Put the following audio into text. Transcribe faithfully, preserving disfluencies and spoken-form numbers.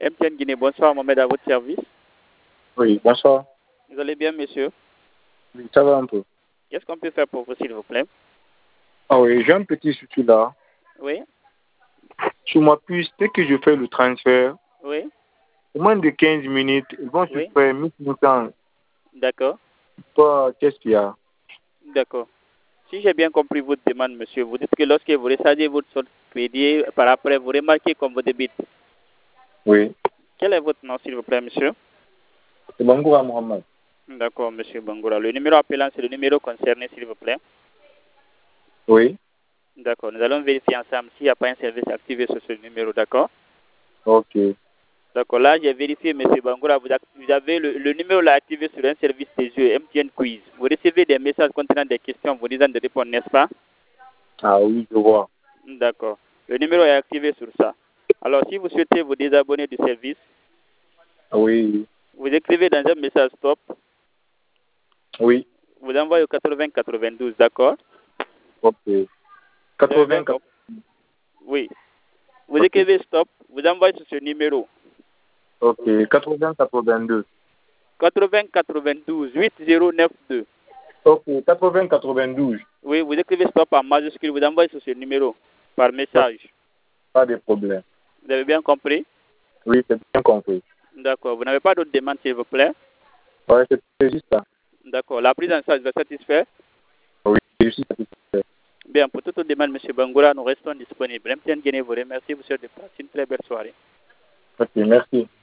M T N Guinée. Bonsoir, Mohamed, à votre service. Oui, bonsoir. Vous allez bien, monsieur? Oui, ça va un peu. Qu'est-ce qu'on peut faire pour vous, s'il vous plaît? Ah oui, j'ai un petit souci là. Oui, Sur ma puce, dès que je fais le transfert, oui, au moins de quinze minutes, ils vont se oui. faire mille cinq cents. D'accord, Toi, qu'est-ce qu'il y a? d'accord. Si j'ai bien compris votre demande, monsieur, vous dites que lorsque vous rechargez votre solde crédit, par après, vous remarquez qu'on vous débite. Oui, Quel est votre nom, s'il vous plaît, monsieur? c'est Bangoura Mohamed. D'accord, monsieur Bangoura. Le numéro appelant, c'est le numéro concerné, s'il vous plaît. Oui, D'accord, nous allons vérifier ensemble s'il n'y a pas un service activé sur ce numéro, d'accord? ok. D'accord, là, j'ai vérifié, monsieur Bangoura, vous, vous avez le, le numéro là activé sur un service des yeux, M T N Quiz. Vous recevez des messages contenant des questions vous disant de répondre, n'est-ce pas? Ah oui, je vois. D'accord. Le numéro est activé sur ça. Alors, si vous souhaitez vous désabonner du service, Oui, vous écrivez dans un message stop, oui, vous envoyez au quatre-vingts quatre-vingt-douze, d'accord? ok. Vous avez bien quatre-vingts, compris? Oui. Vous ok. écrivez stop, vous envoyez sur ce numéro Ok, quatre-vingts quatre-vingt-deux. quatre-vingts quatre-vingt-douze huit zéro neuf deux. Ok, quatre-vingts quatre-vingt-douze. Oui, vous écrivez stop en majuscule, vous envoyez sur ce numéro par message. Pas de problème. Vous avez bien compris? Oui, c'est bien compris. D'accord. Vous n'avez pas d'autres demandes, s'il vous plaît? Ouais, c'est c'est juste ça. D'accord. La prise en charge va satisfaire? Oui, je suis satisfait. Bien, pour toute demande, M. Bangoura, nous restons disponibles. M T N Guinée vous remercie, vous souhaite de passer une très belle soirée. Ok, merci.